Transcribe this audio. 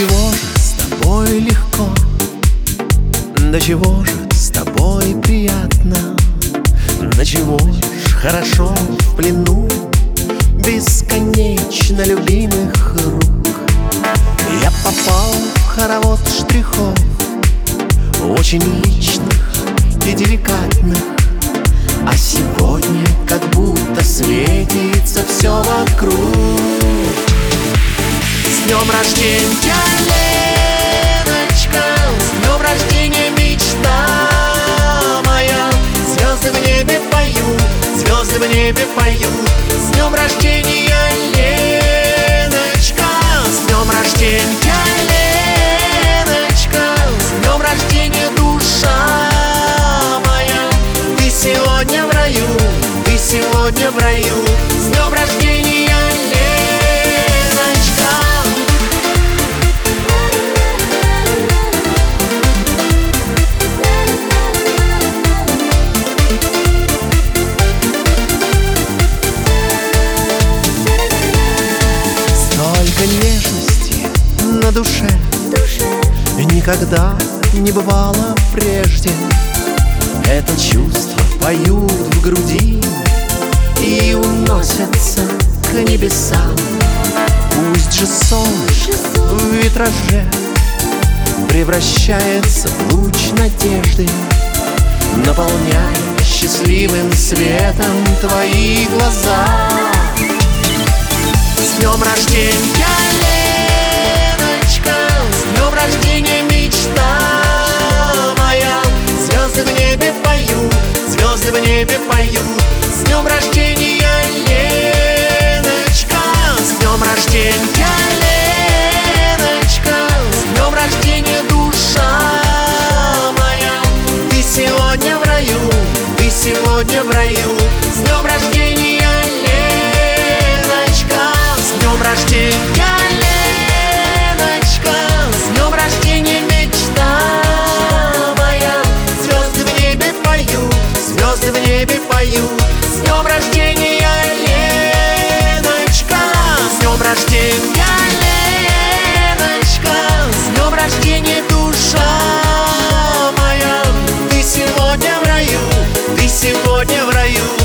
чего же с тобой легко, до чего же с тобой приятно, до чего ж хорошо в плену бесконечно любимых рук. Я попал в хоровод штрихов, очень личных и деликатных, а сегодня как будто светится все вокруг. С днем рождения, Леночка, с днем рождения, мечта моя. Звезды в небе поют, звезды в небе поют. С днем рождения, Леночка, с днем рождения, Леночка, с днем рождения, душа моя. Ты сегодня в раю, ты сегодня в раю. С днем рождения, нежности на душе никогда не бывало прежде. Это чувство поют в груди и уносятся к небесам. Пусть же солнышко в витраже превращается в луч надежды, наполняя счастливым светом твои глаза. С днем рождения, Леночка, с днем рождения, мечта моя. Звезды в небе поют, звезды в небе поют. С днем рождения, Леночка, с днем рождения, Леночка, с днем рождения, душа моя. Ты сегодня в раю, ты сегодня в раю. С днем рождения, с днем рождения, Леночка, с днем рождения, мечта моя. Звезды в небе поют, звезды в небе поют. С днем рождения, Леночка, с днем рождения, Леночка, с днем рождения, душа моя. Ты сегодня в раю, ты сегодня в раю.